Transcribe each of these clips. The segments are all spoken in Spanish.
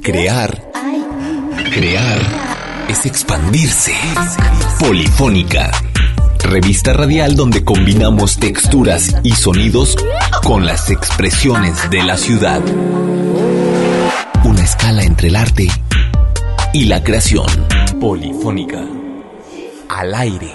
Crear es expandirse. Polifónica, revista radial donde combinamos texturas y sonidos con las expresiones de la ciudad. Una escala entre el arte y la creación. Polifónica, al aire.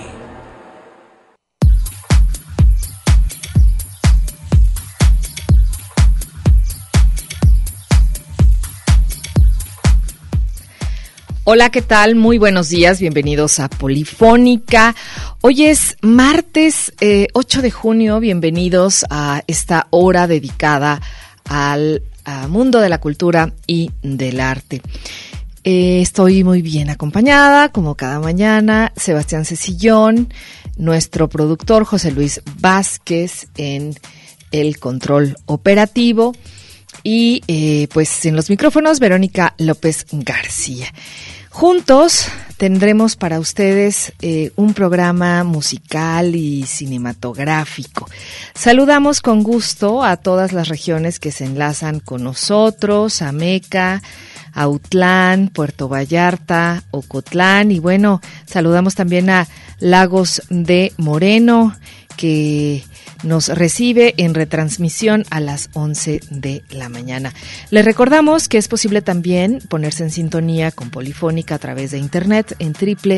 Hola, ¿qué tal? Muy buenos días, bienvenidos a Polifónica. Hoy es martes 8 de junio, bienvenidos a esta hora dedicada al mundo de la cultura y del arte. Estoy muy bien acompañada, como cada mañana, Sebastián Cecillón, nuestro productor José Luis Vázquez en el control operativo y pues en los micrófonos Verónica López García. Juntos tendremos para ustedes un programa musical y cinematográfico. Saludamos con gusto a todas las regiones que se enlazan con nosotros, Ameca, Autlán, Puerto Vallarta, Ocotlán y bueno, saludamos también a Lagos de Moreno que nos recibe en retransmisión a las 11 de la mañana. Les recordamos que es posible también ponerse en sintonía con Polifónica a través de internet en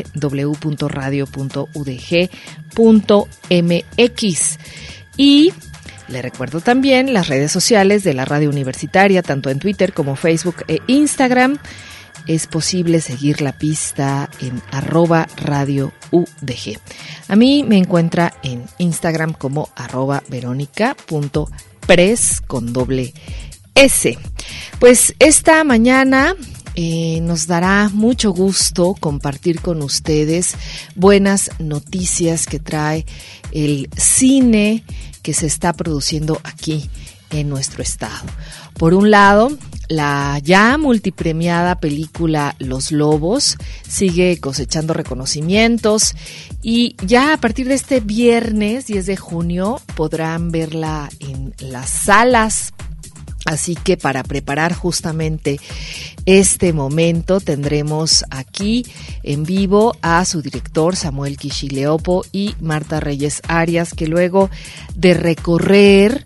www.radio.udg.mx. Y le recuerdo también las redes sociales de la radio universitaria, tanto en Twitter como Facebook e Instagram. Es posible seguir la pista en @radioudg. A mí me encuentra en Instagram como @veronica.pres con doble S. Pues esta mañana nos dará mucho gusto compartir con ustedes buenas noticias que trae el cine que se está produciendo aquí en nuestro estado. Por un lado, la ya multipremiada película Los Lobos sigue cosechando reconocimientos y ya a partir de este viernes 10 de junio podrán verla en las salas. Así que para preparar justamente este momento tendremos aquí en vivo a su director Samuel Kishileopo y Marta Reyes Arias, que luego de recorrer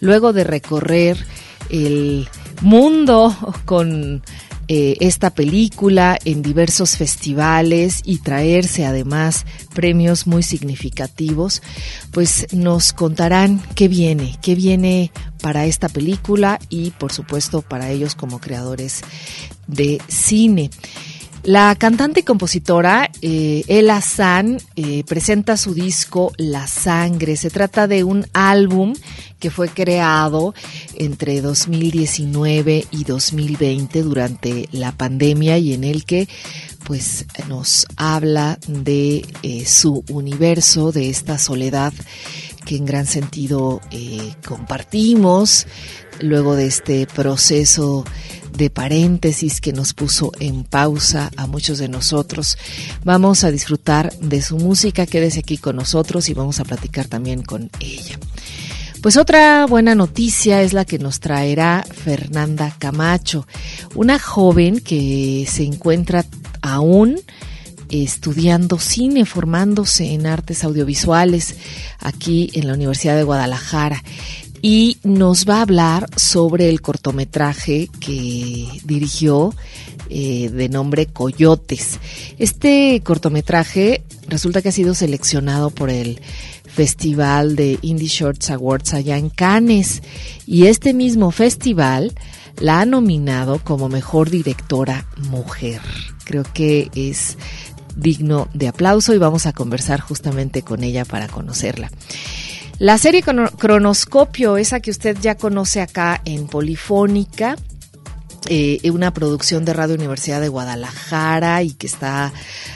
el mundo con esta película en diversos festivales y traerse además premios muy significativos, pues nos contarán qué viene para esta película y por supuesto para ellos como creadores de cine. La cantante y compositora Ela San presenta su disco La Sangre. Se trata de un álbum que fue creado entre 2019 y 2020 durante la pandemia y en el que pues nos habla de su universo, de esta soledad que en gran sentido compartimos luego de este proceso de paréntesis que nos puso en pausa a muchos de nosotros. Vamos a disfrutar de su música, quédese aquí con nosotros y vamos a platicar también con ella. Pues otra buena noticia es la que nos traerá Fernanda Camacho, una joven que se encuentra aún estudiando cine, formándose en artes audiovisuales aquí en la Universidad de Guadalajara. Y nos va a hablar sobre el cortometraje que dirigió de nombre Coyotes. Este cortometraje resulta que ha sido seleccionado por el Festival de Indie Shorts Awards allá en Cannes y este mismo festival la ha nominado como mejor directora mujer. Creo que es digno de aplauso y vamos a conversar justamente con ella para conocerla. La serie Cronoscopio, esa que usted ya conoce acá en Polifónica, una producción de Radio Universidad de Guadalajara y que está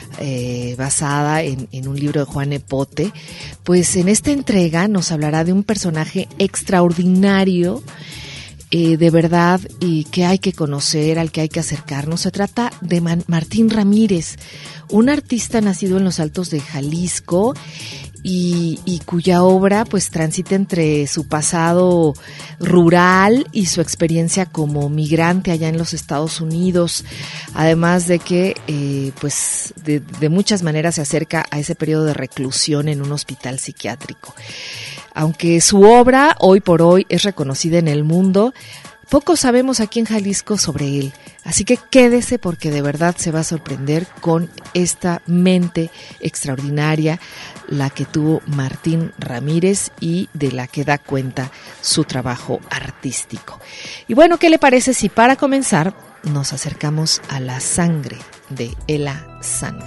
basada en un libro de Juan Epote, pues en esta entrega nos hablará de un personaje extraordinario de verdad y que hay que conocer, al que hay que acercarnos. Se trata de Martín Ramírez, un artista nacido en los Altos de Jalisco y cuya obra pues transita entre su pasado rural y su experiencia como migrante allá en los Estados Unidos, además de que pues de muchas maneras se acerca a ese periodo de reclusión en un hospital psiquiátrico. Aunque su obra hoy por hoy es reconocida en el mundo, poco sabemos aquí en Jalisco sobre él, así que quédese porque de verdad se va a sorprender con esta mente extraordinaria, la que tuvo Martín Ramírez y de la que da cuenta su trabajo artístico. Y bueno, ¿qué le parece si para comenzar nos acercamos a La sangre de Ela San?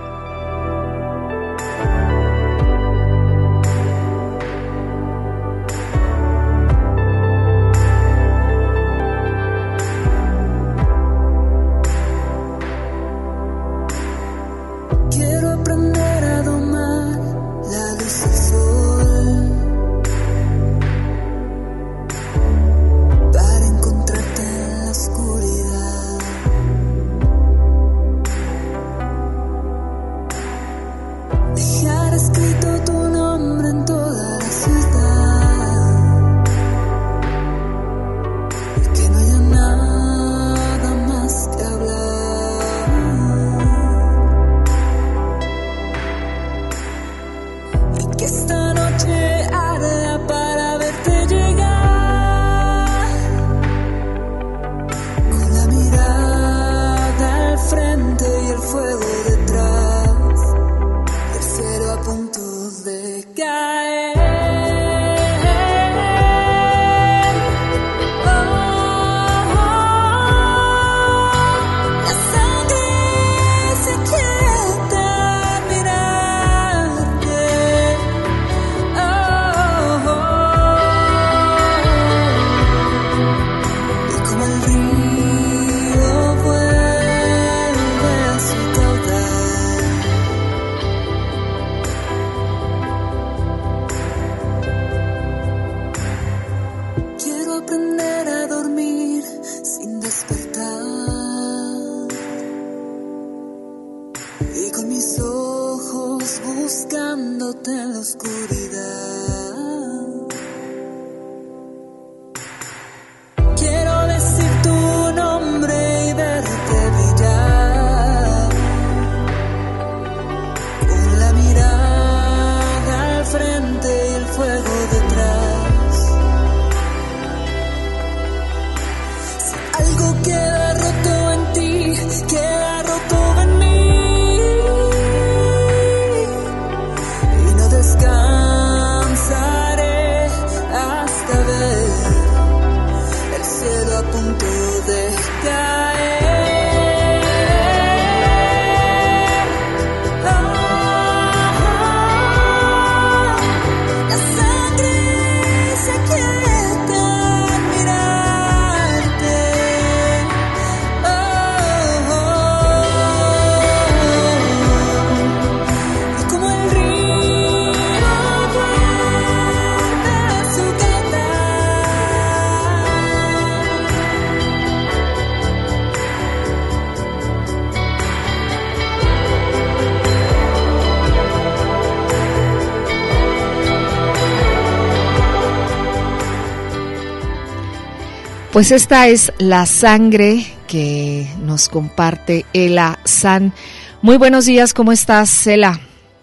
Pues esta es La sangre que nos comparte Ela San. Muy buenos días, ¿cómo estás, Ela?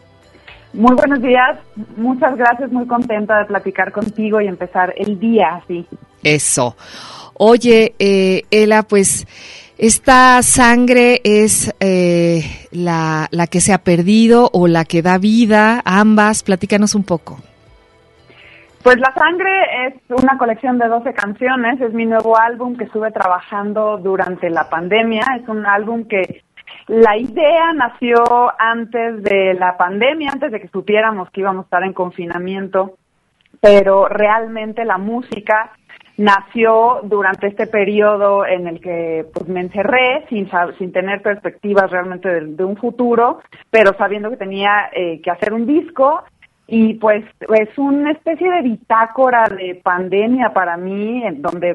Muy buenos días, muchas gracias, muy contenta de platicar contigo y empezar el día así. Eso. Oye, Ela, pues esta sangre es la que se ha perdido o la que da vida, ambas, platícanos un poco. Pues La sangre es una colección de 12 canciones, es mi nuevo álbum que estuve trabajando durante la pandemia, es un álbum que la idea nació antes de la pandemia, antes de que supiéramos que íbamos a estar en confinamiento, pero realmente la música nació durante este periodo en el que pues me encerré sin tener perspectivas realmente de un futuro, pero sabiendo que tenía que hacer un disco. Y pues es una especie de bitácora de pandemia para mí, en donde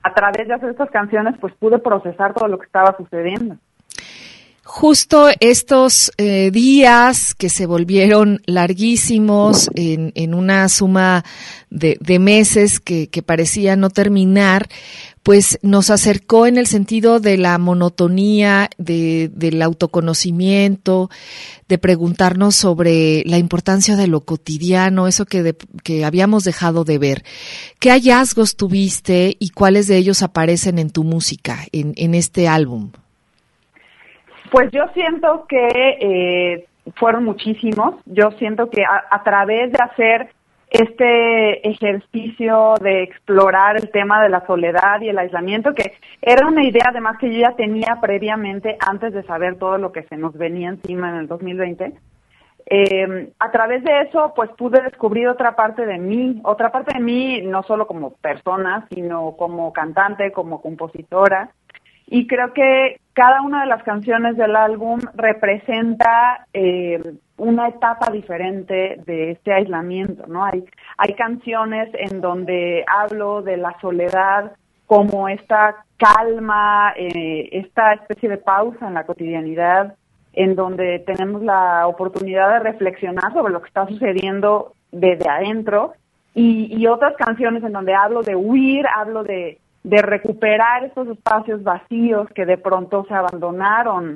a través de hacer estas canciones, pues pude procesar todo lo que estaba sucediendo. Justo estos días que se volvieron larguísimos en una suma de meses que parecía no terminar, pues nos acercó en el sentido de la monotonía, del autoconocimiento, de preguntarnos sobre la importancia de lo cotidiano, eso que habíamos dejado de ver. ¿Qué hallazgos tuviste y cuáles de ellos aparecen en tu música, en este álbum? Pues yo siento que fueron muchísimos. Yo siento que a través de hacer este ejercicio de explorar el tema de la soledad y el aislamiento, que era una idea además que yo ya tenía previamente antes de saber todo lo que se nos venía encima en el 2020, a través de eso pues pude descubrir otra parte de mí no solo como persona, sino como cantante, como compositora. Y creo que cada una de las canciones del álbum representa una etapa diferente de este aislamiento, ¿no? Hay canciones en donde hablo de la soledad como esta calma, esta especie de pausa en la cotidianidad, en donde tenemos la oportunidad de reflexionar sobre lo que está sucediendo desde adentro, y otras canciones en donde hablo de huir, hablo de recuperar estos espacios vacíos que de pronto se abandonaron,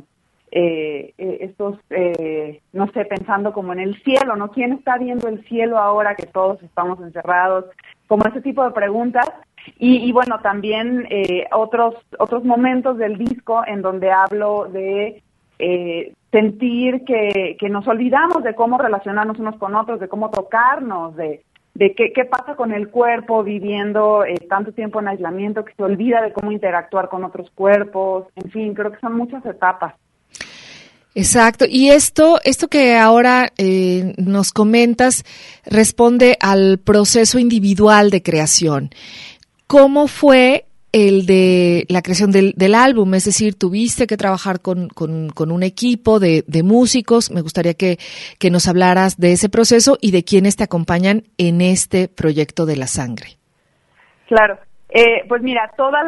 no sé, pensando como en el cielo, ¿no? ¿Quién está viendo el cielo ahora que todos estamos encerrados? Como ese tipo de preguntas. Y bueno, también otros momentos del disco en donde hablo de sentir que nos olvidamos de cómo relacionarnos unos con otros, de cómo tocarnos, de qué pasa con el cuerpo viviendo tanto tiempo en aislamiento, que se olvida de cómo interactuar con otros cuerpos. En fin, creo que son muchas etapas. Exacto. Y esto que ahora nos comentas responde al proceso individual de creación. ¿Cómo fue el de la creación del álbum? Es decir, tuviste que trabajar con un equipo de músicos. Me gustaría que nos hablaras de ese proceso y de quiénes te acompañan en este proyecto de La Sangre. Claro. Pues mira, toda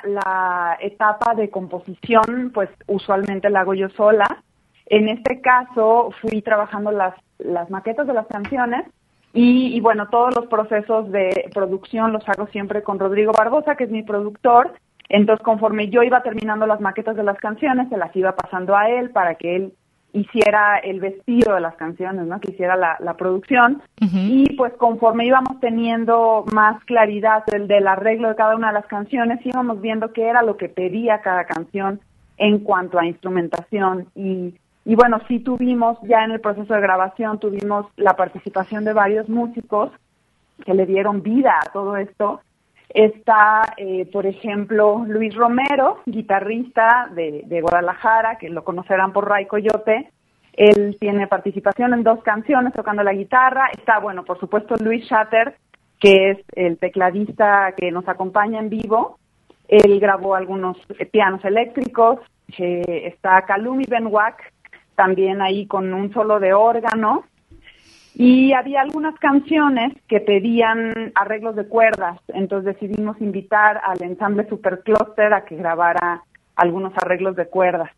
la etapa de composición, pues usualmente la hago yo sola. En este caso fui trabajando las maquetas de las canciones y bueno, todos los procesos de producción los hago siempre con Rodrigo Barbosa, que es mi productor. Entonces, conforme yo iba terminando las maquetas de las canciones, se las iba pasando a él para que él hiciera el vestido de las canciones, ¿no? Que hiciera la producción. Uh-huh. Y pues conforme íbamos teniendo más claridad del arreglo de cada una de las canciones, íbamos viendo qué era lo que pedía cada canción en cuanto a instrumentación. Y bueno, sí tuvimos, ya en el proceso de grabación, tuvimos la participación de varios músicos que le dieron vida a todo esto. Está, por ejemplo, Luis Romero, guitarrista de Guadalajara, que lo conocerán por Ray Coyote. Él tiene participación en 2 canciones tocando la guitarra. Está, bueno, por supuesto, Luis Shatter, que es el tecladista que nos acompaña en vivo. Él grabó algunos pianos eléctricos. Está Kalumi Benwak, también ahí con un solo de órgano. Y había algunas canciones que pedían arreglos de cuerdas, entonces decidimos invitar al ensamble Supercluster a que grabara algunos arreglos de cuerdas.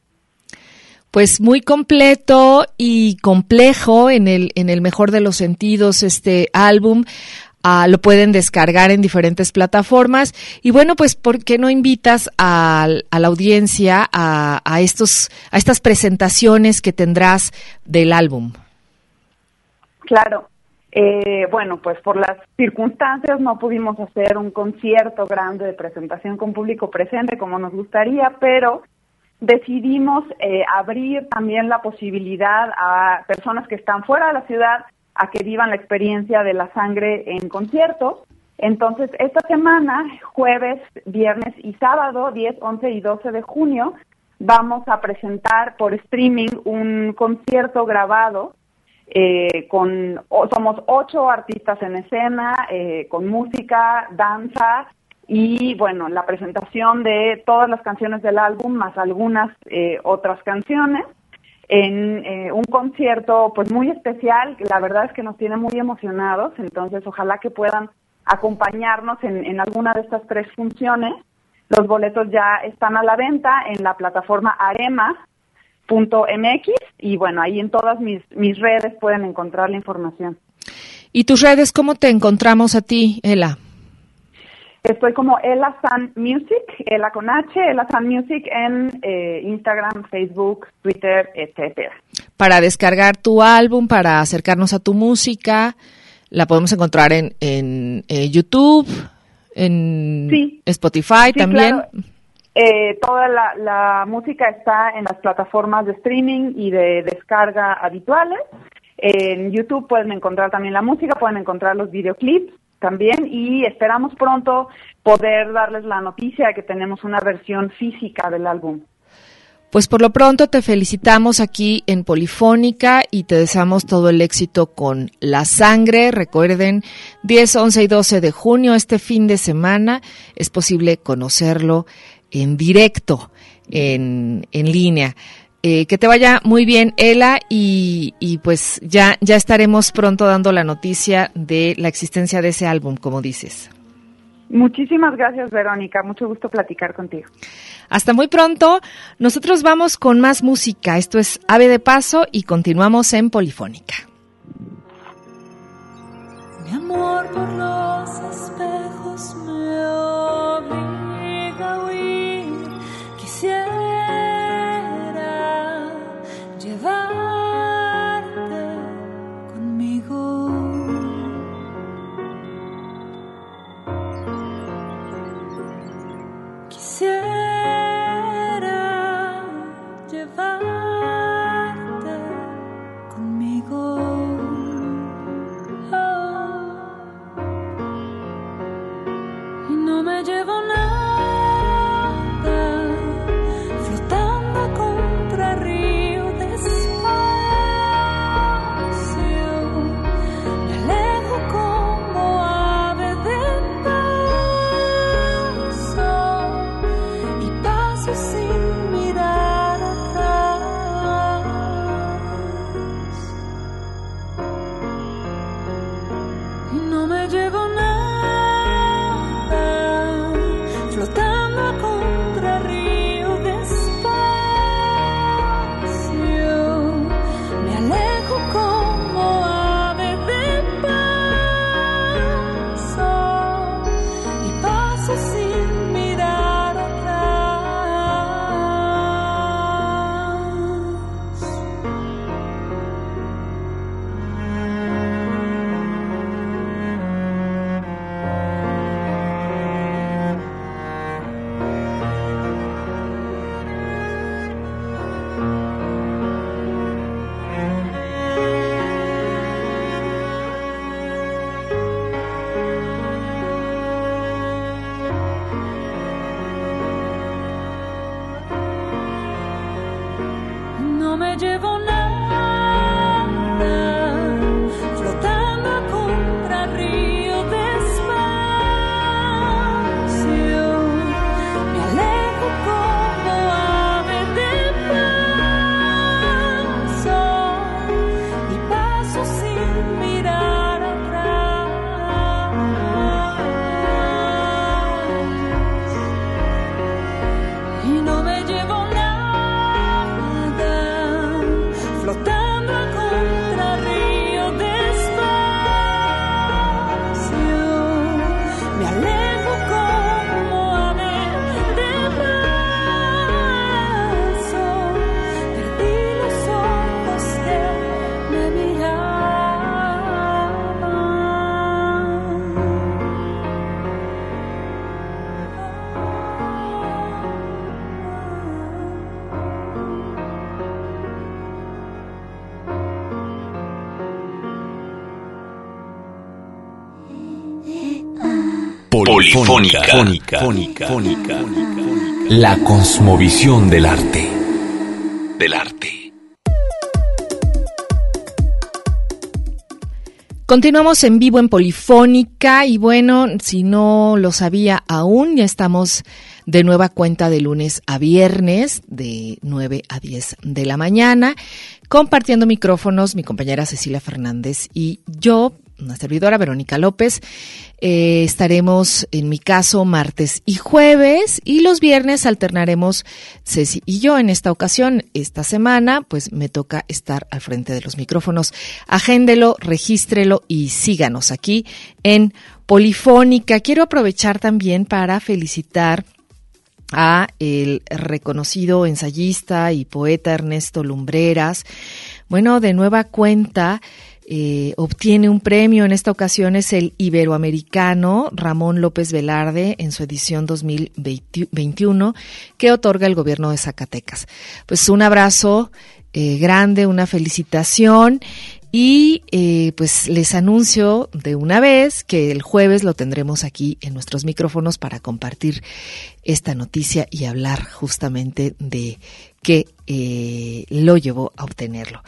Pues muy completo y complejo en el mejor de los sentidos este álbum. Lo pueden descargar en diferentes plataformas. Y bueno, pues ¿por qué no invitas a la audiencia a estas presentaciones que tendrás del álbum? Claro. Bueno, pues por las circunstancias no pudimos hacer un concierto grande de presentación con público presente como nos gustaría, pero decidimos abrir también la posibilidad a personas que están fuera de la ciudad a que vivan la experiencia de La Sangre en conciertos. Entonces, esta semana, jueves, viernes y sábado, 10, 11 y 12 de junio, vamos a presentar por streaming un concierto grabado. Somos 8 artistas en escena, con música, danza y, bueno, la presentación de todas las canciones del álbum, más algunas otras canciones, en un concierto pues muy especial. La verdad es que nos tiene muy emocionados, entonces ojalá que puedan acompañarnos en alguna de estas 3 funciones. Los boletos ya están a la venta en la plataforma arema.mx y bueno, ahí en todas mis redes pueden encontrar la información. ¿Y tus redes cómo te encontramos a ti, Ela? Estoy como Ela San Music, Ela con H, Ela San Music en Instagram, Facebook, Twitter, etcétera. Para descargar tu álbum, para acercarnos a tu música, la podemos encontrar en YouTube, en Spotify también. Claro. Toda la música está en las plataformas de streaming y de descarga habituales. En YouTube pueden encontrar también la música, pueden encontrar los videoclips también y esperamos pronto poder darles la noticia de que tenemos una versión física del álbum. Pues por lo pronto te felicitamos aquí en Polifónica y te deseamos todo el éxito con La Sangre. Recuerden, 10, 11 y 12 de junio, este fin de semana, es posible conocerlo en directo, en línea. Que te vaya muy bien, Ela, y pues ya estaremos pronto dando la noticia de la existencia de ese álbum, como dices. Muchísimas gracias, Verónica. Mucho gusto platicar contigo. Hasta muy pronto. Nosotros vamos con más música. Esto es Ave de Paso y continuamos en Polifónica. Mi amor por los espejos me obliga a huir. Quisiera llevarte conmigo. Quisiera llevarte conmigo. Y no me llevo nada, flotando contra río despacio. Me alejo como ave de paso y paso sin mirar atrás. Y no me llevo nada, flotando contra río despacio. Me alejo como ave de paso y paso sin mirar atrás. No me llevo nada, flotando contra río despacio. Me alejo como ave de paso y paso sin mirar atrás. Y no me llevo nada, flotando contra río despacio. Me alejo como ave de paso. Perdí los ojos que me Polifónica. La cosmovisión del arte. Continuamos en vivo en Polifónica y bueno, si no lo sabía aún, ya estamos de nueva cuenta de lunes a viernes de 9 a 10 de la mañana, compartiendo micrófonos mi compañera Cecilia Fernández y yo una servidora, Verónica López. Estaremos, en mi caso, martes y jueves, y los viernes alternaremos Ceci y yo. En esta ocasión, esta semana, pues me toca estar al frente de los micrófonos. Agéndelo, regístrelo y síganos aquí en Polifónica. Quiero aprovechar también para felicitar a el reconocido ensayista y poeta Ernesto Lumbreras. Bueno, de nueva cuenta, obtiene un premio. En esta ocasión es el iberoamericano Ramón López Velarde en su edición 2021 que otorga el gobierno de Zacatecas. Pues un abrazo grande, una felicitación. Y pues les anuncio de una vez que el jueves lo tendremos aquí en nuestros micrófonos para compartir esta noticia y hablar justamente de qué lo llevó a obtenerlo.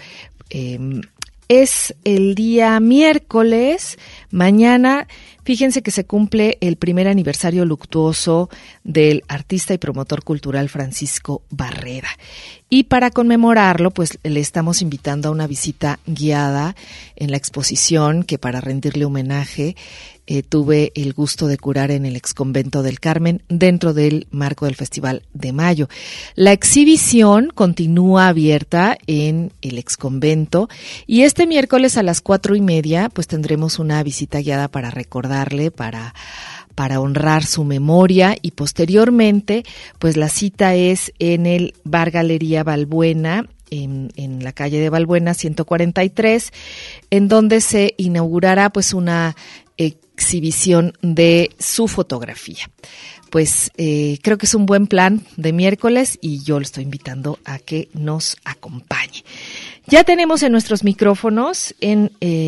Es el día miércoles, mañana. Fíjense que se cumple el primer aniversario luctuoso del artista y promotor cultural Francisco Barrera. Y para conmemorarlo, pues le estamos invitando a una visita guiada en la exposición que, para rendirle homenaje, tuve el gusto de curar en el Exconvento del Carmen dentro del marco del Festival de Mayo. La exhibición continúa abierta en el Exconvento y este miércoles a las 4:30 pues tendremos una visita guiada para recordarle, para honrar su memoria, y posteriormente pues la cita es en el Bar Galería Balbuena, en la calle de Balbuena 143, en donde se inaugurará pues una exhibición de su fotografía. Pues creo que es un buen plan de miércoles y yo lo estoy invitando a que nos acompañe. Ya tenemos en nuestros micrófonos en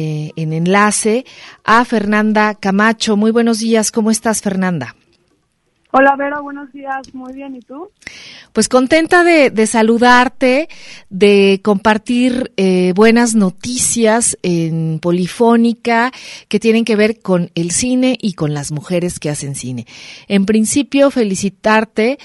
enlace a Fernanda Camacho. Muy buenos días, ¿cómo estás, Fernanda? Hola, Vero, buenos días, muy bien, ¿y tú? Pues contenta de saludarte, de compartir buenas noticias en Polifónica que tienen que ver con el cine y con las mujeres que hacen cine. En principio, felicitarte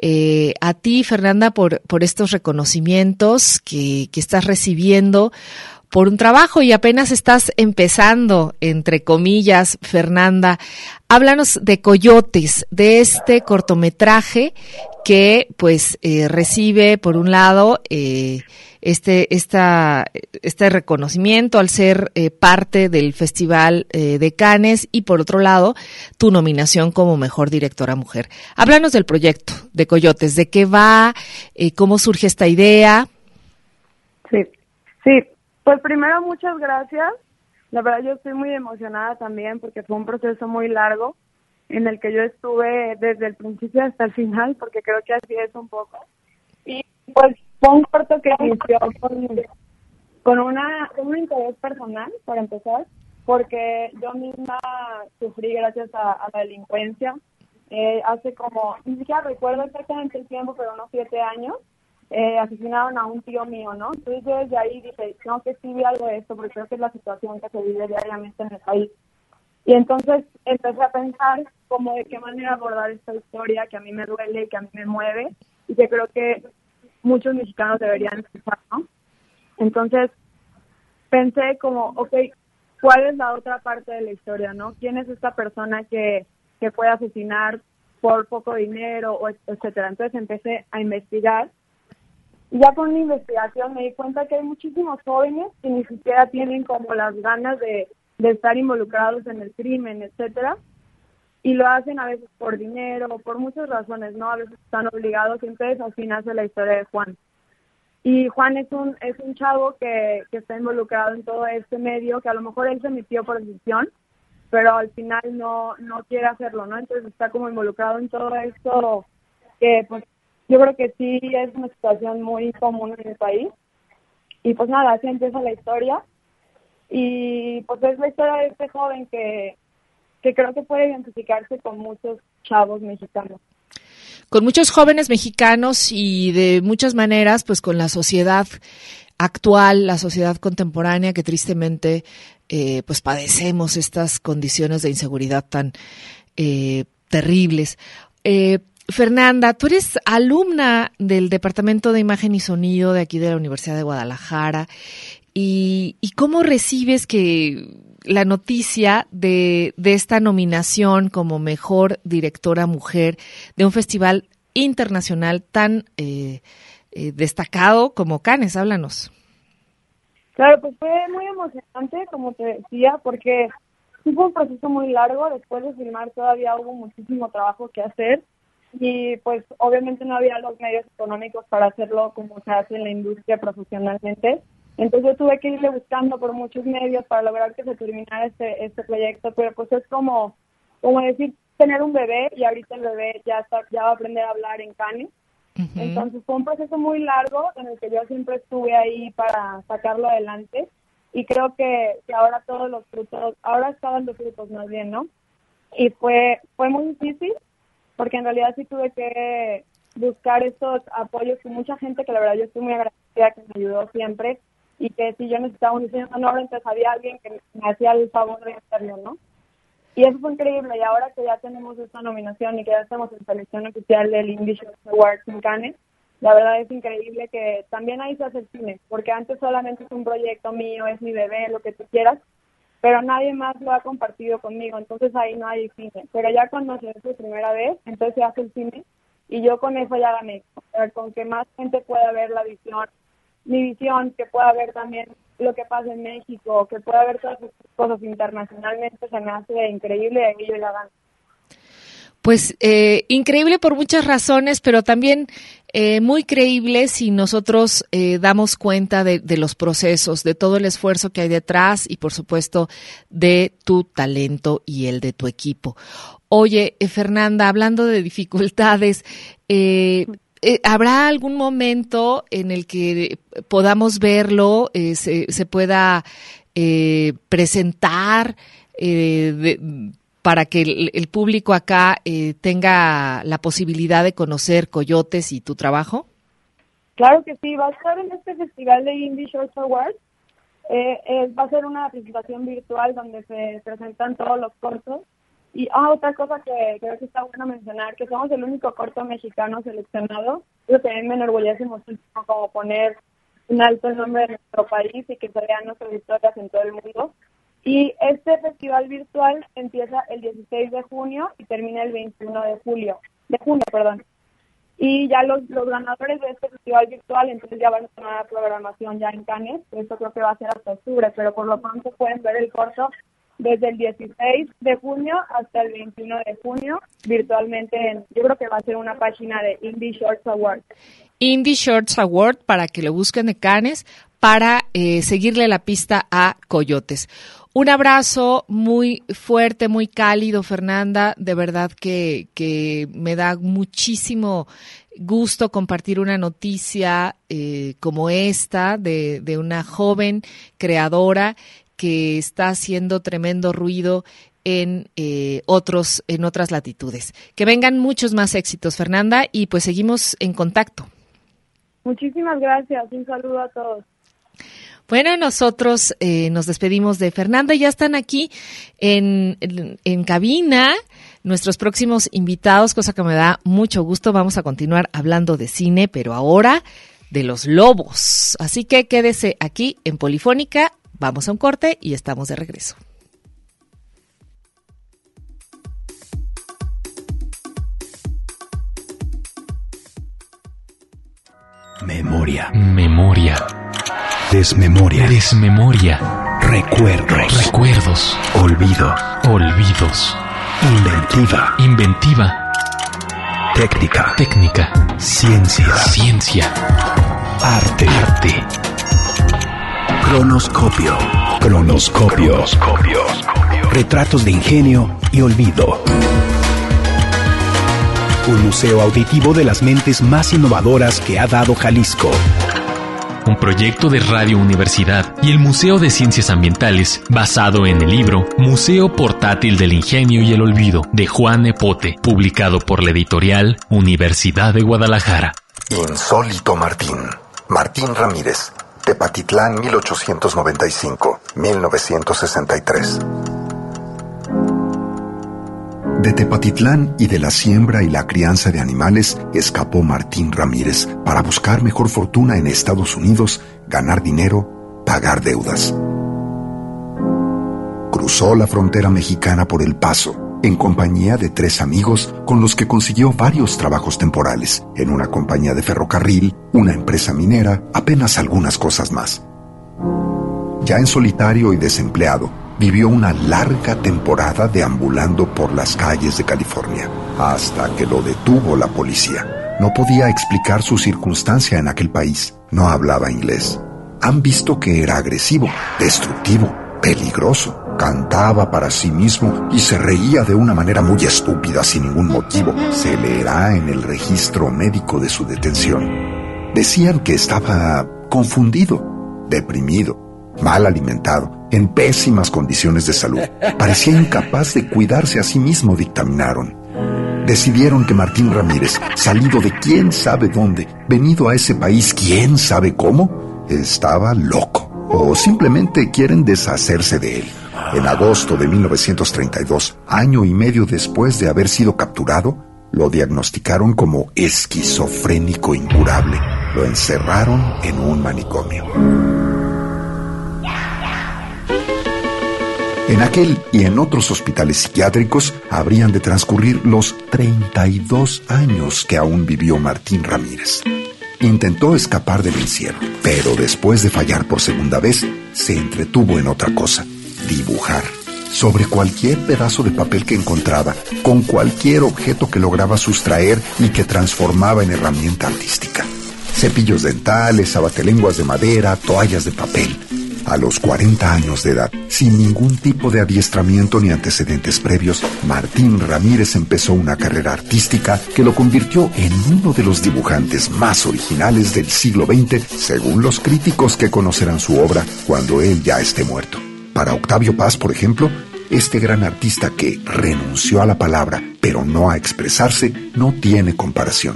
a ti, Fernanda, por estos reconocimientos que estás recibiendo por un trabajo, y apenas estás empezando, entre comillas, Fernanda. Háblanos de Coyotes, de este cortometraje que pues recibe, por un lado, este reconocimiento al ser parte del Festival de Cannes, y por otro lado, tu nominación como mejor directora mujer. Háblanos del proyecto de Coyotes, de qué va, cómo surge esta idea. Sí. Pues primero, muchas gracias. La verdad, yo estoy muy emocionada también porque fue un proceso muy largo en el que yo estuve desde el principio hasta el final, porque creo que así es un poco. Y pues fue un corto que inició con un interés personal, para empezar, porque yo misma sufrí gracias a la delincuencia. Hace como, ni siquiera recuerdo exactamente el tiempo, pero unos 7 años. Asesinaron a un tío mío, ¿no? Entonces yo desde ahí dije, no, que sí vi algo de esto, porque creo que es la situación que se vive diariamente en el país. Y entonces empecé a pensar como de qué manera abordar esta historia que a mí me duele, que a mí me mueve, y que creo que muchos mexicanos deberían escuchar, ¿no? Entonces pensé como, okay, ¿cuál es la otra parte de la historia, no? ¿Quién es esta persona que puede asesinar por poco dinero, etcétera? Entonces empecé a investigar. Y ya con la investigación me di cuenta que hay muchísimos jóvenes que ni siquiera tienen como las ganas de estar involucrados en el crimen, etcétera, y lo hacen a veces por dinero, por muchas razones, ¿no? A veces están obligados, y entonces así nace la historia de Juan. Y Juan es un chavo que está involucrado en todo este medio, que a lo mejor él se metió por decisión, pero al final no quiere hacerlo, ¿no? Entonces está como involucrado en todo esto que pues yo creo que sí es una situación muy común en el país. Y pues nada, así empieza la historia. Y pues es la historia de este joven que creo que puede identificarse con muchos chavos mexicanos. Con muchos jóvenes mexicanos y de muchas maneras, pues con la sociedad actual, la sociedad contemporánea, que tristemente pues padecemos estas condiciones de inseguridad tan terribles. Fernanda, tú eres alumna del Departamento de Imagen y Sonido de aquí de la Universidad de Guadalajara, y ¿cómo recibes que la noticia de esta nominación como mejor directora mujer de un festival internacional tan destacado como Cannes. Háblanos. Claro, pues fue muy emocionante, como te decía, porque sí fue un proceso muy largo. Después de filmar todavía hubo muchísimo trabajo que hacer y pues obviamente no había los medios económicos para hacerlo como se hace en la industria profesionalmente. Entonces yo tuve que irle buscando por muchos medios para lograr que se terminara este proyecto, pero pues es como decir tener un bebé y ahorita el bebé ya va a aprender a hablar en Cannes. Uh-huh. Entonces fue un proceso muy largo en el que yo siempre estuve ahí para sacarlo adelante y creo que ahora todos los frutos, ahora estaban los frutos más bien, ¿no? Y fue muy difícil porque en realidad sí tuve que buscar estos apoyos con mucha gente que la verdad yo estoy muy agradecida que me ayudó siempre y que si yo necesitaba un diseño sonoro entonces había alguien que me hacía el favor de hacerlo, ¿no? Y eso fue increíble, y ahora que ya tenemos esta nominación y que ya estamos en selección oficial del Indie Short Awards en Cannes, la verdad es increíble que también ahí se hace el cine, porque antes solamente es un proyecto mío, es mi bebé, lo que tú quieras, pero nadie más lo ha compartido conmigo, entonces ahí no hay cine. Pero ya cuando se hace por primera vez, entonces se hace el cine, y yo con eso ya gané, o sea, con que más gente pueda ver la visión, mi visión, que pueda ver también lo que pasa en México, que pueda ver todas estas cosas internacionalmente, se me hace increíble y yo la gano. Pues increíble por muchas razones, pero también muy creíble si nosotros damos cuenta de los procesos, de todo el esfuerzo que hay detrás y, por supuesto, de tu talento y el de tu equipo. Oye, Fernanda, hablando de dificultades, ¿habrá algún momento en el que podamos verlo, se pueda presentar para que el público acá tenga la posibilidad de conocer Coyotes y tu trabajo? Claro que sí, va a estar en este festival de Indie Short Awards. Va a ser una presentación virtual donde se presentan todos los cortos. Y otra cosa que creo que está bueno mencionar, que somos el único corto mexicano seleccionado. Eso también me enorgullece muchísimo, como poner un alto el nombre de nuestro país y que se vean nuestras historias en todo el mundo. Y este festival virtual empieza el 16 de junio y termina el 21 de junio. Y ya los ganadores de este festival virtual entonces ya van a tener la programación ya en Cannes. Esto creo que va a ser hasta octubre, pero por lo pronto pueden ver el corto desde el 16 de junio hasta el 21 de junio, virtualmente. Yo creo que va a ser una página de Indie Shorts Award. Indie Shorts Award, para que lo busquen de Cannes, para seguirle la pista a Coyotes. Un abrazo muy fuerte, muy cálido, Fernanda. De verdad que me da muchísimo gusto compartir una noticia como esta de una joven creadora que está haciendo tremendo ruido en otras latitudes. Que vengan muchos más éxitos, Fernanda, y pues seguimos en contacto. Muchísimas gracias. Un saludo a todos. Bueno, nosotros nos despedimos de Fernanda. Ya están aquí en cabina nuestros próximos invitados, cosa que me da mucho gusto. Vamos a continuar hablando de cine, pero ahora de los lobos. Así que quédese aquí en Polifónica. Vamos a un corte y estamos de regreso. Memoria. Memoria. Desmemoria. Desmemoria. Recuerdos. Recuerdos. Olvido. Olvidos. Inventiva. Inventiva. Técnica. Técnica. Ciencia. Ciencia. Arte. Arte. Cronoscopio. Cronoscopio. Retratos de ingenio y olvido. Un museo auditivo de las mentes más innovadoras que ha dado Jalisco. Un proyecto de Radio Universidad y el Museo de Ciencias Ambientales, basado en el libro Museo Portátil del Ingenio y el Olvido, de Juan Epote, publicado por la editorial Universidad de Guadalajara. Insólito Martín. Martín Ramírez. Tepatitlán, 1895-1963. De Tepatitlán y de la siembra y la crianza de animales escapó Martín Ramírez para buscar mejor fortuna en Estados Unidos, ganar dinero, pagar deudas. cruzó la frontera mexicana por El Paso, en compañía de 3 amigos con los que consiguió varios trabajos temporales, en una compañía de ferrocarril, una empresa minera, apenas algunas cosas más. Ya en solitario y desempleado, vivió una larga temporada deambulando por las calles de California, hasta que lo detuvo la policía. No podía explicar su circunstancia en aquel país. No hablaba inglés. Han visto que era agresivo, destructivo, peligroso. Cantaba para sí mismo y se reía de una manera muy estúpida sin ningún motivo. Se leerá en el registro médico de su detención. Decían que estaba confundido, deprimido, mal alimentado, en pésimas condiciones de salud. Parecía incapaz de cuidarse a sí mismo, dictaminaron. Decidieron que Martín Ramírez, salido de quién sabe dónde, venido a ese país quién sabe cómo, estaba loco. O simplemente quieren deshacerse de él. En agosto de 1932, año y medio después de haber sido capturado, lo diagnosticaron como esquizofrénico incurable. Lo encerraron en un manicomio. En aquel y en otros hospitales psiquiátricos habrían de transcurrir los 32 años que aún vivió Martín Ramírez. Intentó escapar del encierro, pero después de fallar por segunda vez, se entretuvo en otra cosa: dibujar. Sobre cualquier pedazo de papel que encontraba, con cualquier objeto que lograba sustraer y que transformaba en herramienta artística. Cepillos dentales, abatelenguas de madera, toallas de papel. A los 40 años de edad, sin ningún tipo de adiestramiento ni antecedentes previos, Martín Ramírez empezó una carrera artística que lo convirtió en uno de los dibujantes más originales del siglo XX, según los críticos que conocerán su obra cuando él ya esté muerto. Para Octavio Paz, por ejemplo, este gran artista que renunció a la palabra, pero no a expresarse, no tiene comparación.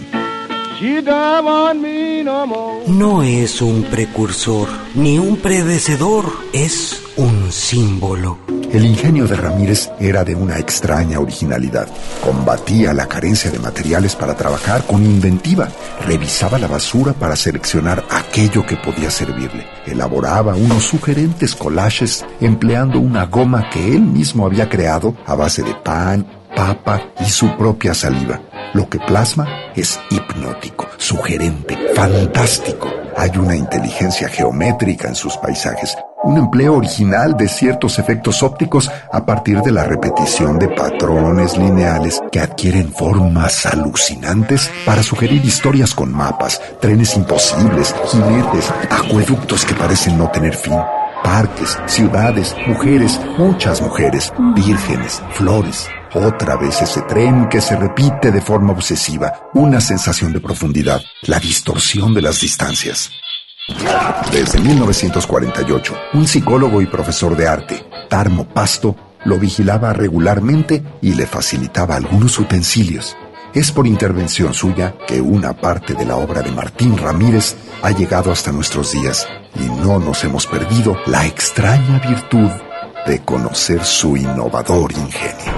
No es un precursor, ni un predecedor, es un símbolo. El ingenio de Ramírez era de una extraña originalidad. Combatía la carencia de materiales para trabajar con inventiva. Revisaba la basura para seleccionar aquello que podía servirle. Elaboraba unos sugerentes collages empleando una goma que él mismo había creado a base de pan, papa y su propia saliva. Lo que plasma es hipnótico, sugerente, fantástico. Hay una inteligencia geométrica en sus paisajes, un empleo original de ciertos efectos ópticos a partir de la repetición de patrones lineales que adquieren formas alucinantes para sugerir historias con mapas, trenes imposibles, jinetes, acueductos que parecen no tener fin. Parques, ciudades, mujeres, muchas mujeres, vírgenes, flores. Otra vez ese tren que se repite de forma obsesiva, una sensación de profundidad, la distorsión de las distancias. Desde 1948, un psicólogo y profesor de arte, Tarmo Pasto, lo vigilaba regularmente y le facilitaba algunos utensilios. Es por intervención suya que una parte de la obra de Martín Ramírez ha llegado hasta nuestros días y no nos hemos perdido la extraña virtud de conocer su innovador ingenio.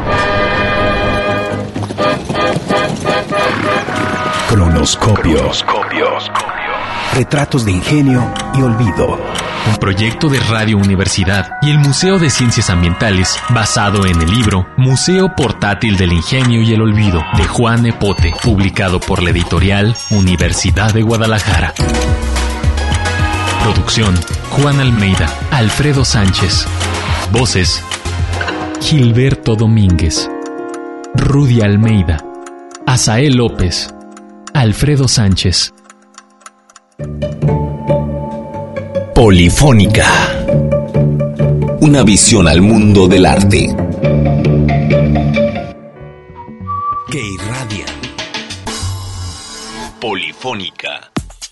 Cronoscopio. Retratos de ingenio y olvido. Un proyecto de Radio Universidad y el Museo de Ciencias Ambientales basado en el libro Museo Portátil del Ingenio y el Olvido de Juan Epote, publicado por la editorial Universidad de Guadalajara. Producción: Juan Almeida, Alfredo Sánchez. Voces: Gilberto Domínguez, Rudy Almeida, Asael López, Alfredo Sánchez. Polifónica. Una visión al mundo del arte. Que irradia. Polifónica.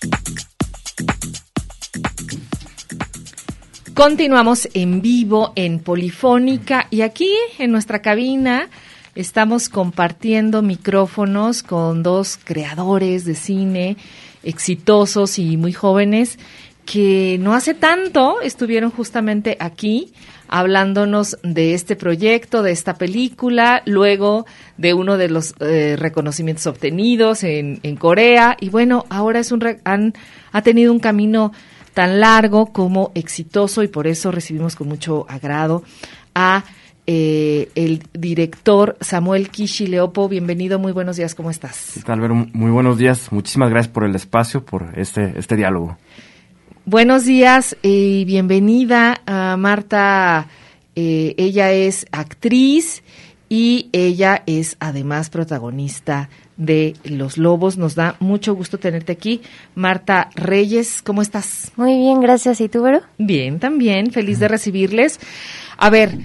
Continuamos en vivo en Polifónica y aquí en nuestra cabina estamos compartiendo micrófonos con dos creadores de cine exitosos y muy jóvenes que no hace tanto estuvieron justamente aquí hablándonos de este proyecto, de esta película, luego de uno de los reconocimientos obtenidos en Corea y bueno, ahora ha tenido un camino tan largo como exitoso y por eso recibimos con mucho agrado a el director Samuel Kishi-Leopo. Bienvenido, muy buenos días, ¿cómo estás? ¿Qué tal, Vero? Muy buenos días, muchísimas gracias por el espacio, por este diálogo. Buenos días y bienvenida a Marta. Ella es actriz y ella es además protagonista de Los Lobos. Nos da mucho gusto tenerte aquí. Marta Reyes, ¿cómo estás? Muy bien, gracias. ¿Y tú, Vero? Bien, también, feliz de recibirles. A ver,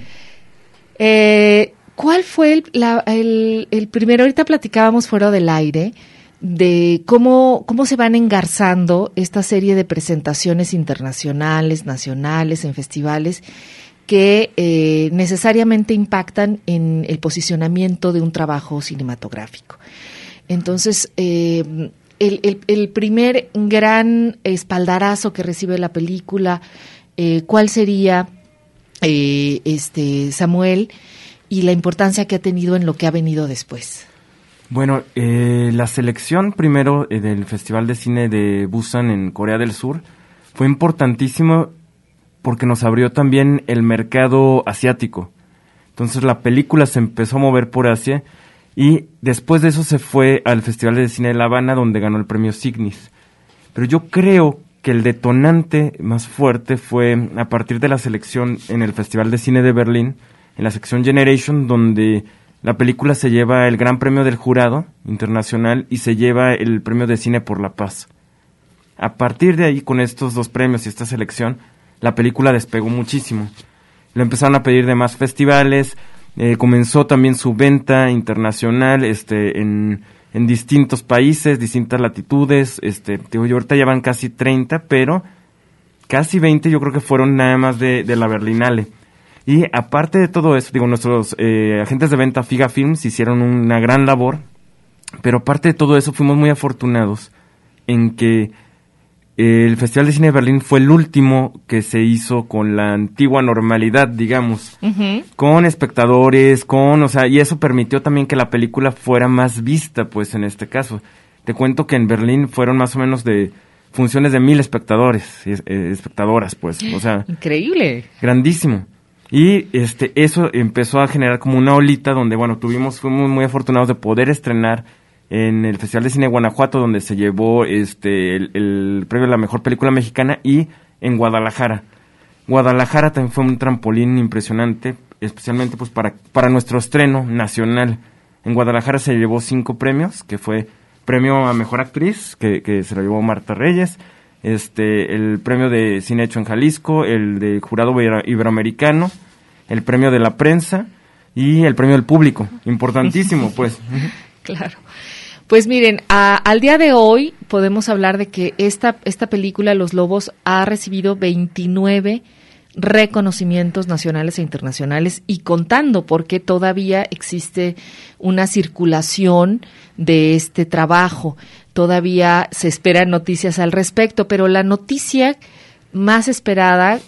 ¿cuál fue el primero? Ahorita platicábamos fuera del aire de cómo se van engarzando esta serie de presentaciones internacionales, nacionales, en festivales, que necesariamente impactan en el posicionamiento de un trabajo cinematográfico. Entonces, el primer gran espaldarazo que recibe la película, ¿cuál sería, Samuel, y la importancia que ha tenido en lo que ha venido después? Bueno, la selección primero del Festival de Cine de Busan en Corea del Sur fue importantísimo porque nos abrió también el mercado asiático. Entonces la película se empezó a mover por Asia y después de eso se fue al Festival de Cine de La Habana, donde ganó el premio Signis. Pero yo creo que el detonante más fuerte fue a partir de la selección en el Festival de Cine de Berlín, en la sección Generation, donde la película se lleva el Gran Premio del Jurado Internacional y se lleva el Premio de Cine por la Paz. A partir de ahí, con estos dos premios y esta selección, la película despegó muchísimo. Lo empezaron a pedir de más festivales, comenzó también su venta internacional en distintos países, distintas latitudes. Ahorita ya van casi 30, pero casi 20 yo creo que fueron nada más de la Berlinale. Y aparte de todo eso, nuestros agentes de venta Figa Films hicieron una gran labor, pero aparte de todo eso fuimos muy afortunados en que el Festival de Cine de Berlín fue el último que se hizo con la antigua normalidad, digamos, con espectadores, y eso permitió también que la película fuera más vista, pues, en este caso. Te cuento que en Berlín fueron más o menos de funciones de 1,000 espectadores, espectadoras, pues, o sea. Increíble. Grandísimo. Y eso empezó a generar como una olita donde, fuimos muy afortunados de poder estrenar en el Festival de Cine de Guanajuato, donde se llevó el premio a la mejor película mexicana, y en Guadalajara. Guadalajara también fue un trampolín impresionante, especialmente pues para nuestro estreno nacional. En Guadalajara se llevó 5 premios, que fue premio a mejor actriz, que se lo llevó Marta Reyes, el premio de cine hecho en Jalisco, el de jurado iberoamericano, el premio de la prensa y el premio del público. Importantísimo, pues. Claro. Pues miren, al día de hoy podemos hablar de que esta película, Los Lobos, ha recibido 29 reconocimientos nacionales e internacionales, y contando, porque todavía existe una circulación de este trabajo. Todavía se esperan noticias al respecto, pero la noticia más esperada,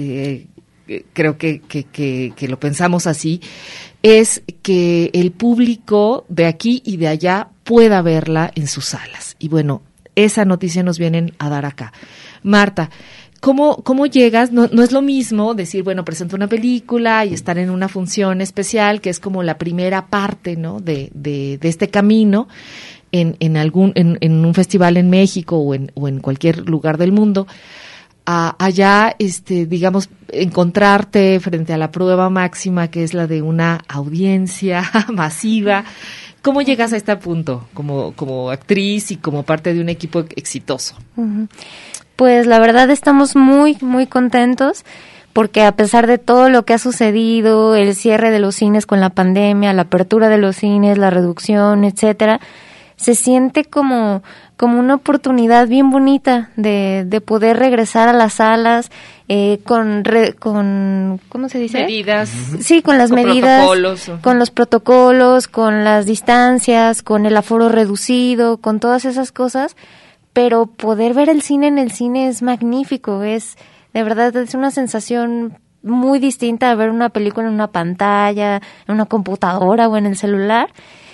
creo que lo pensamos así, es que el público de aquí y de allá pueda verla en sus salas. Y bueno, esa noticia nos vienen a dar acá. Marta, ¿cómo llegas? No es lo mismo decir, presento una película y estar en una función especial, que es como la primera parte, ¿no?, de este camino en un festival en México o en cualquier lugar del mundo. Allá, digamos, encontrarte frente a la prueba máxima, que es la de una audiencia masiva. ¿Cómo llegas a este punto como actriz y como parte de un equipo exitoso? Pues la verdad estamos muy, muy contentos, porque a pesar de todo lo que ha sucedido, el cierre de los cines con la pandemia, la apertura de los cines, la reducción, etcétera, se siente como una oportunidad bien bonita de poder regresar a las salas con ¿cómo se dice? Medidas. Sí, con las medidas, con los protocolos, con las distancias, con el aforo reducido, con todas esas cosas, pero poder ver el cine en el cine es magnífico, de verdad es una sensación muy distinta a ver una película en una pantalla, en una computadora o en el celular,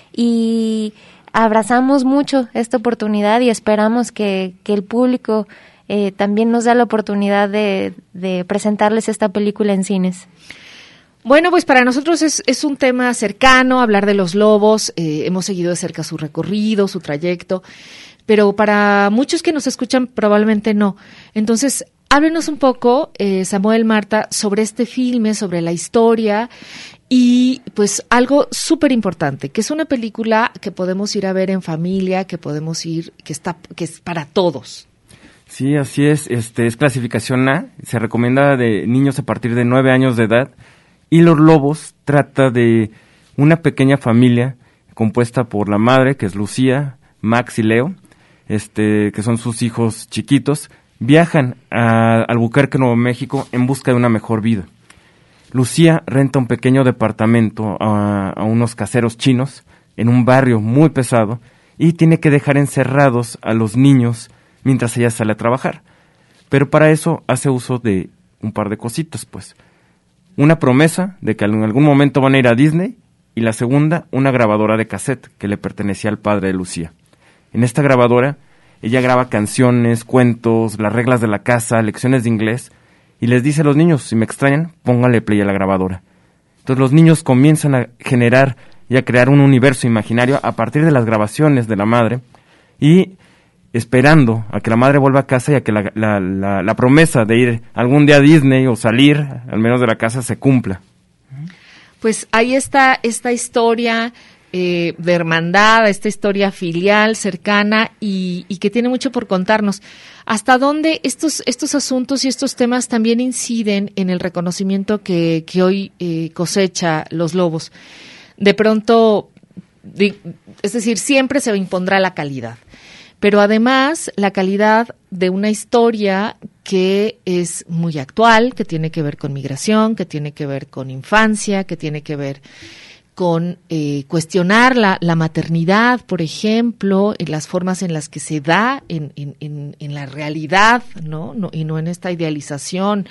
y abrazamos mucho esta oportunidad y esperamos que el público también nos da la oportunidad de presentarles esta película en cines. Bueno, pues para nosotros es un tema cercano hablar de los lobos, hemos seguido de cerca su recorrido, su trayecto, pero para muchos que nos escuchan probablemente no. Entonces, háblenos un poco, Samuel, Marta, sobre este filme, sobre la historia y pues algo súper importante, que es una película que podemos ir a ver en familia, que podemos ir, que es para todos. Sí, así es, es clasificación A, se recomienda de niños a partir de 9 años de edad. Y Los Lobos trata de una pequeña familia compuesta por la madre, que es Lucía, Max y Leo, que son sus hijos chiquitos, viajan a Albuquerque, Nuevo México, en busca de una mejor vida. Lucía renta un pequeño departamento a unos caseros chinos en un barrio muy pesado y tiene que dejar encerrados a los niños mientras ella sale a trabajar. Pero para eso hace uso de un par de cositas, pues. Una promesa de que en algún momento van a ir a Disney y la segunda, una grabadora de cassette que le pertenecía al padre de Lucía. En esta grabadora, ella graba canciones, cuentos, las reglas de la casa, lecciones de inglés y les dice a los niños, si me extrañan, pónganle play a la grabadora. Entonces los niños comienzan a generar y a crear un universo imaginario a partir de las grabaciones de la madre y esperando a que la madre vuelva a casa y a que la promesa de ir algún día a Disney o salir, al menos de la casa, se cumpla. Pues ahí está esta historia de hermandad, esta historia filial, cercana y que tiene mucho por contarnos. ¿Hasta dónde estos asuntos y estos temas también inciden en el reconocimiento que hoy cosecha Los Lobos? De pronto, es decir, siempre se impondrá la calidad. Pero además la calidad de una historia que es muy actual, que tiene que ver con migración, que tiene que ver con infancia, que tiene que ver con cuestionar la maternidad, por ejemplo, en las formas en las que se da en la realidad, ¿no? Y no en esta idealización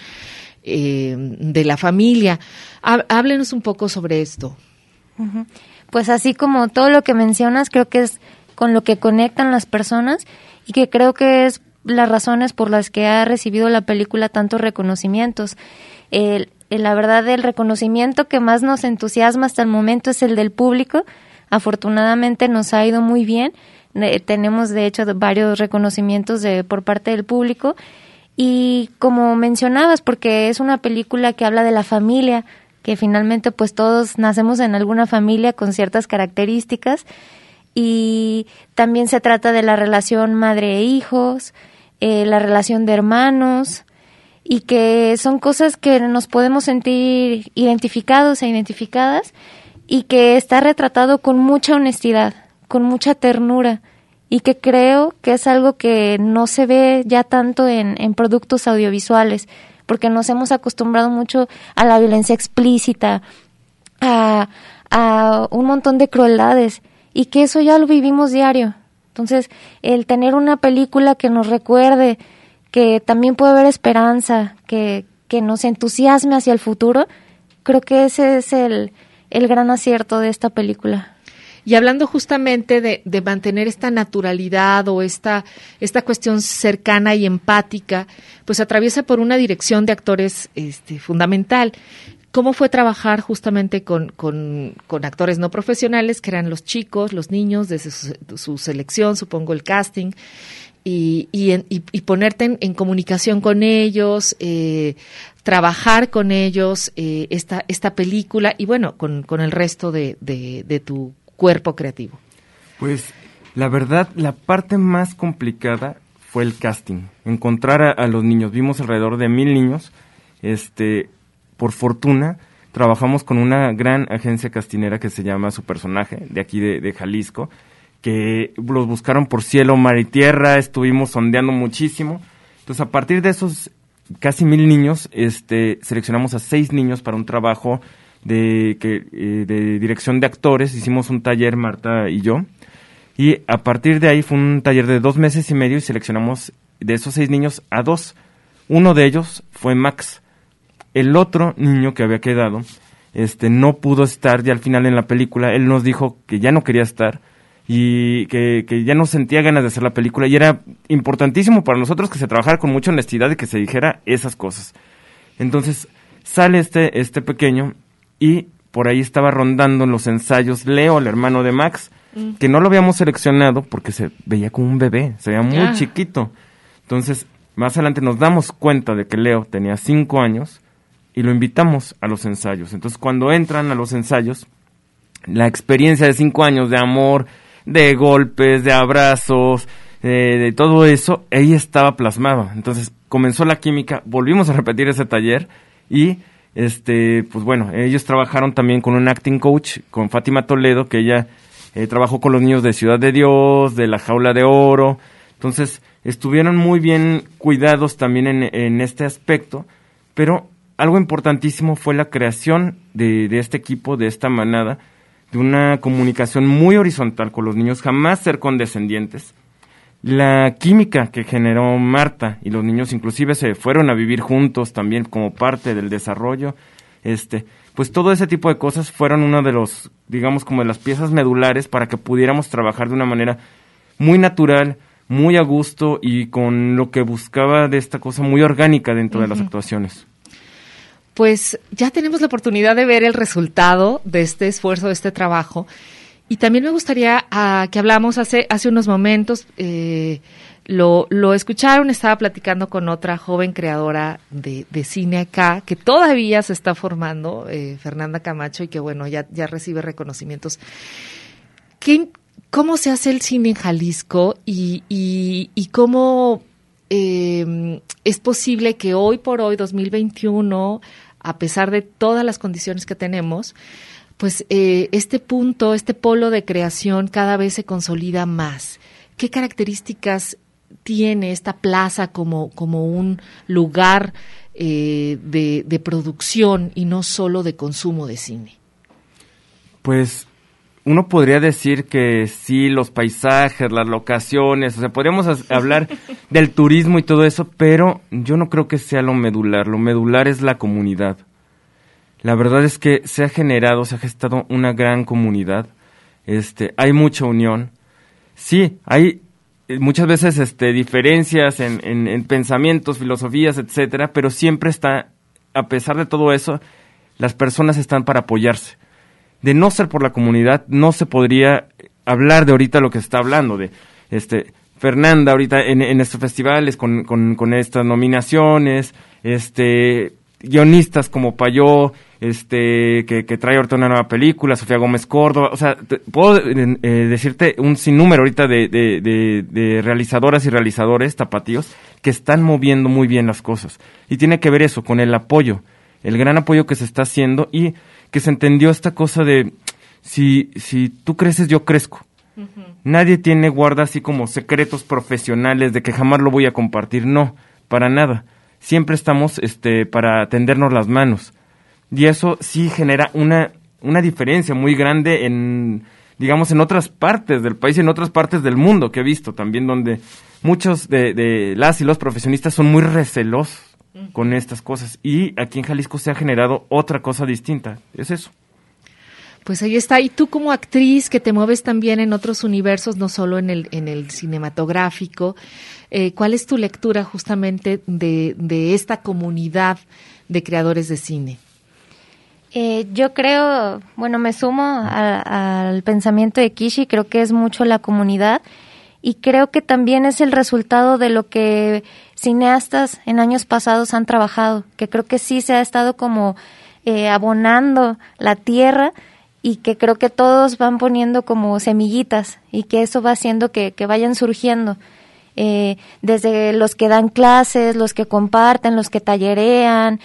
de la familia. Háblenos un poco sobre esto. Uh-huh. Pues así como todo lo que mencionas, creo que es con lo que conectan las personas y que creo que es las razones por las que ha recibido la película tantos reconocimientos. La verdad, el reconocimiento que más nos entusiasma hasta el momento es el del público. Afortunadamente nos ha ido muy bien. Tenemos, de hecho, varios reconocimientos por parte del público. Y como mencionabas, porque es una película que habla de la familia, que finalmente pues todos nacemos en alguna familia con ciertas características. Y también se trata de la relación madre e hijos, la relación de hermanos, y que son cosas que nos podemos sentir identificados e identificadas, y que está retratado con mucha honestidad, con mucha ternura, y que creo que es algo que no se ve ya tanto en productos audiovisuales, porque nos hemos acostumbrado mucho a la violencia explícita, a un montón de crueldades, y que eso ya lo vivimos diario. Entonces, el tener una película que nos recuerde que también puede haber esperanza, que nos entusiasme hacia el futuro, creo que ese es el gran acierto de esta película. Y hablando justamente de mantener esta naturalidad o esta cuestión cercana y empática, pues atraviesa por una dirección de actores fundamental. ¿Cómo fue trabajar justamente con actores no profesionales, que eran los chicos, los niños, desde su selección, supongo el casting, y ponerte en comunicación con ellos, trabajar con ellos esta película y bueno, con el resto de tu cuerpo creativo? Pues la verdad, la parte más complicada fue el casting, encontrar a los niños. Vimos alrededor de 1,000 niños, por fortuna, trabajamos con una gran agencia castinera que se llama Su Personaje, de aquí de Jalisco, que los buscaron por cielo, mar y tierra, estuvimos sondeando muchísimo. Entonces, a partir de esos casi 1,000 niños, seleccionamos a 6 niños para un trabajo de dirección de actores. Hicimos un taller, Marta y yo, y a partir de ahí fue un taller de 2 meses y medio y seleccionamos de esos 6 niños a 2. Uno de ellos fue Max. El otro niño que había quedado, no pudo estar ya al final en la película. Él nos dijo que ya no quería estar y que ya no sentía ganas de hacer la película, y era importantísimo para nosotros que se trabajara con mucha honestidad y que se dijera esas cosas. Entonces sale este pequeño y por ahí estaba rondando en los ensayos Leo, el hermano de Max, que no lo habíamos seleccionado porque se veía como un bebé, se veía muy chiquito. Entonces, más adelante nos damos cuenta de que Leo tenía 5 años y lo invitamos a los ensayos. Entonces, cuando entran a los ensayos, la experiencia de 5 años de amor, de golpes, de abrazos, de todo eso, ahí estaba plasmado. Entonces, comenzó la química, volvimos a repetir ese taller y pues bueno, ellos trabajaron también con un acting coach, con Fátima Toledo, que ella trabajó con los niños de Ciudad de Dios, de La Jaula de Oro. Entonces, estuvieron muy bien cuidados también en este aspecto, pero algo importantísimo fue la creación de este equipo, de esta manada, de una comunicación muy horizontal con los niños, jamás ser condescendientes. La química que generó Marta y los niños inclusive se fueron a vivir juntos también como parte del desarrollo, pues todo ese tipo de cosas fueron uno de los, digamos, como de las piezas medulares para que pudiéramos trabajar de una manera muy natural, muy a gusto y con lo que buscaba de esta cosa muy orgánica dentro de las actuaciones. Pues ya tenemos la oportunidad de ver el resultado de este esfuerzo, de este trabajo. Y también me gustaría que hablamos hace unos momentos, lo escucharon, estaba platicando con otra joven creadora de cine acá, que todavía se está formando, Fernanda Camacho, y que bueno, ya recibe reconocimientos. ¿Cómo se hace el cine en Jalisco y cómo es posible que hoy por hoy, 2021, a pesar de todas las condiciones que tenemos, pues este polo de creación cada vez se consolida más? ¿Qué características tiene esta plaza como un lugar de producción y no solo de consumo de cine? Pues uno podría decir que sí, los paisajes, las locaciones, o sea, podríamos hablar del turismo y todo eso, pero yo no creo que sea lo medular es la comunidad. La verdad es que se ha gestado una gran comunidad, hay mucha unión. Sí, hay muchas veces diferencias en pensamientos, filosofías, etcétera, pero siempre está, a pesar de todo eso, las personas están para apoyarse. De no ser por la comunidad, no se podría hablar de ahorita lo que se está hablando, de Fernanda ahorita en estos festivales con estas nominaciones, guionistas como Payó, que trae ahorita una nueva película, Sofía Gómez Córdoba, o sea, puedo decirte un sinnúmero ahorita de realizadoras y realizadores tapatíos que están moviendo muy bien las cosas. Y tiene que ver eso, con el apoyo, el gran apoyo que se está haciendo y que se entendió esta cosa de si tú creces, yo crezco. Uh-huh. Nadie guarda así como secretos profesionales de que jamás lo voy a compartir, no, para nada. Siempre estamos para tendernos las manos. Y eso sí genera una diferencia muy grande en otras partes del país y en otras partes del mundo que he visto también, donde muchos de las y los profesionistas son muy recelosos con estas cosas. Y aquí en Jalisco se ha generado otra cosa distinta. Es eso. Pues ahí está. Y tú como actriz que te mueves también en otros universos, no solo en el cinematográfico, ¿cuál es tu lectura justamente de esta comunidad de creadores de cine? Yo creo, me sumo al pensamiento de Kishi, creo que es mucho la comunidad y creo que también es el resultado de lo que cineastas en años pasados han trabajado, que creo que sí se ha estado como abonando la tierra y que creo que todos van poniendo como semillitas y que eso va haciendo que vayan surgiendo. Desde los que dan clases, los que comparten, los que tallerean,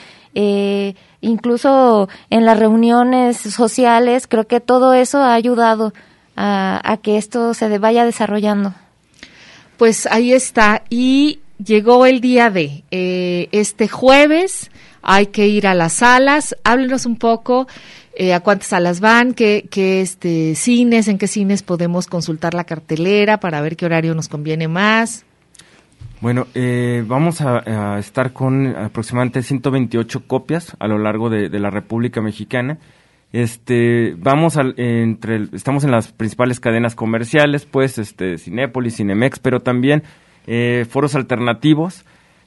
incluso en las reuniones sociales, creo que todo eso ha ayudado a que esto se vaya desarrollando. Pues ahí está, y llegó el día de este jueves, hay que ir a las salas. Háblenos un poco a cuántas salas van, qué cines, en qué cines podemos consultar la cartelera para ver qué horario nos conviene más. Bueno, vamos a estar con aproximadamente 128 copias a lo largo de la República Mexicana. Estamos en las principales cadenas comerciales, pues, Cinépolis, Cinemex, pero también foros alternativos.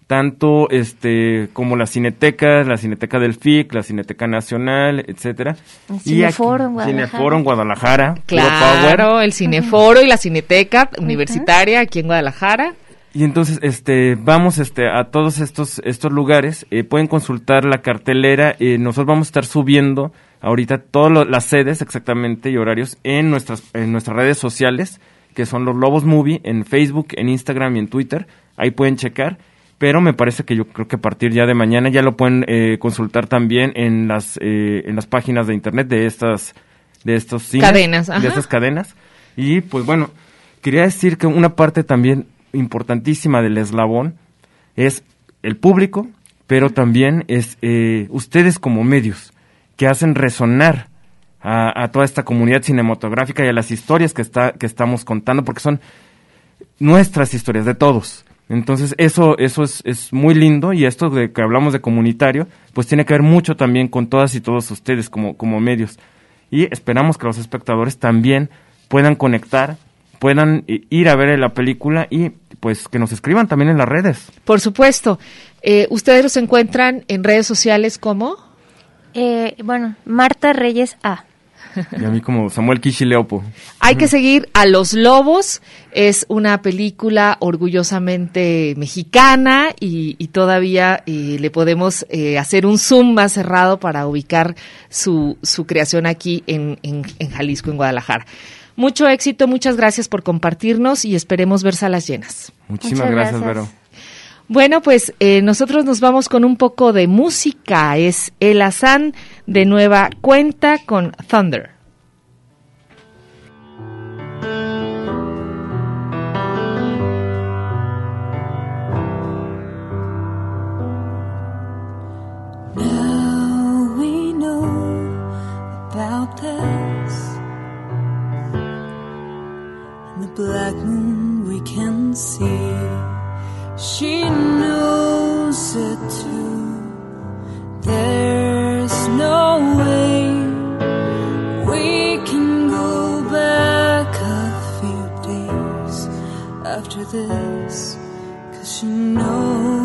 tanto como la Cineteca del FIC, la Cineteca Nacional, etcétera. El Cineforo en Guadalajara. Cineforo en Guadalajara. Claro, el Cineforo y la Cineteca Universitaria aquí en Guadalajara. Y entonces vamos a todos estos lugares, pueden consultar la cartelera, nosotros vamos a estar subiendo ahorita todas las sedes exactamente y horarios en nuestras redes sociales, que son los Lobos Movie, en Facebook, en Instagram y en Twitter, ahí pueden checar. Pero me parece que yo creo que a partir ya de mañana ya lo pueden consultar también en las páginas de internet de estos cines, cadenas, de estas cadenas. Y pues bueno, quería decir que una parte también importantísima del eslabón es el público, pero también es ustedes como medios que hacen resonar a toda esta comunidad cinematográfica y a las historias que estamos contando, porque son nuestras historias de todos. Entonces eso es muy lindo, y esto de que hablamos de comunitario, pues tiene que ver mucho también con todas y todos ustedes como medios. Y esperamos que los espectadores también puedan conectar, puedan ir a ver la película y pues que nos escriban también en las redes. Por supuesto. ¿Ustedes los encuentran en redes sociales como? Marta Reyes A. Y a mí como Samuel Kishileopo. Hay que seguir a Los Lobos. Es una película orgullosamente mexicana y todavía le podemos hacer un zoom más cerrado para ubicar su creación aquí en Jalisco, en Guadalajara. Mucho éxito, muchas gracias por compartirnos y esperemos ver salas llenas. Muchísimas gracias, Vero. Bueno, pues nosotros nos vamos con un poco de música. Es El Azán de nueva cuenta con Thunder. Now we know about this, and the black moon we can see. She knows it too. There's no way we can go back a few days after this, 'cause she knows.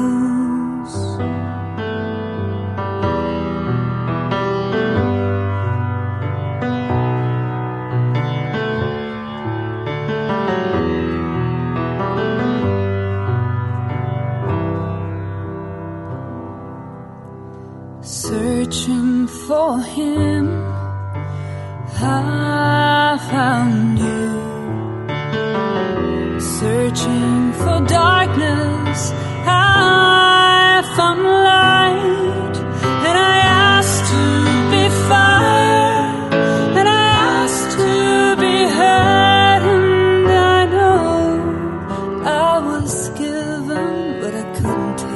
Searching for him, I found you. Searching for darkness, I found light. And I asked to be fire, and I asked to be heard. And I know I was given, but I couldn't take.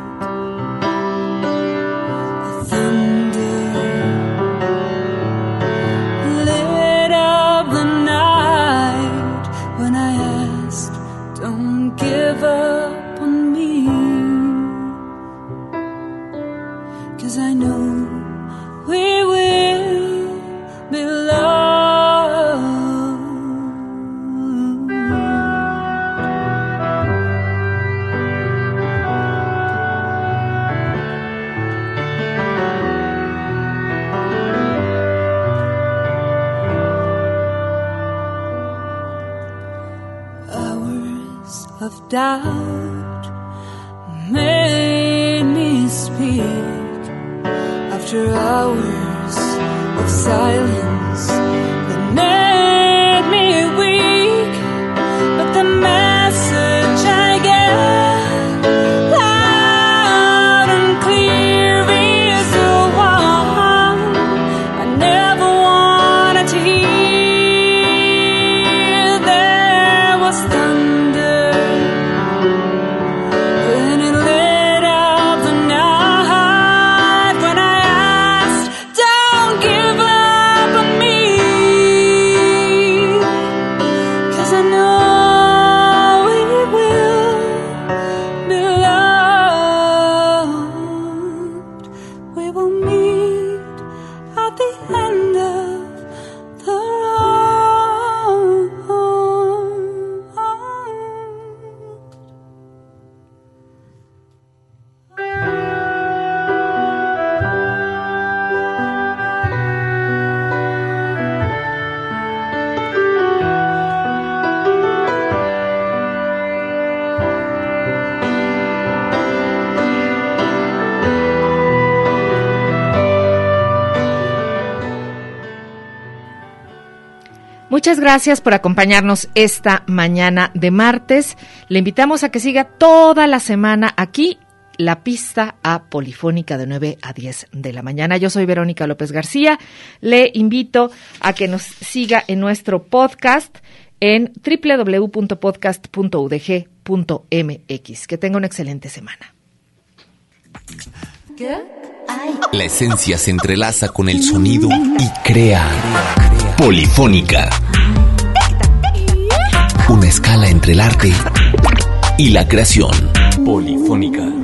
Doubt made me speak after hours of silence that made me weak. But the message I get loud and clear is the one I never wanted to hear. There was thunder. Don't give up on me. Muchas gracias por acompañarnos esta mañana de martes. Le invitamos a que siga toda la semana aquí La Pista a Polifónica de 9 a 10 de la mañana. Yo soy Verónica López García. Le invito a que nos siga en nuestro podcast en www.podcast.udg.mx. Que tenga una excelente semana. La esencia se entrelaza con el sonido y crea Polifónica. Una escala entre el arte y la creación. Polifónica.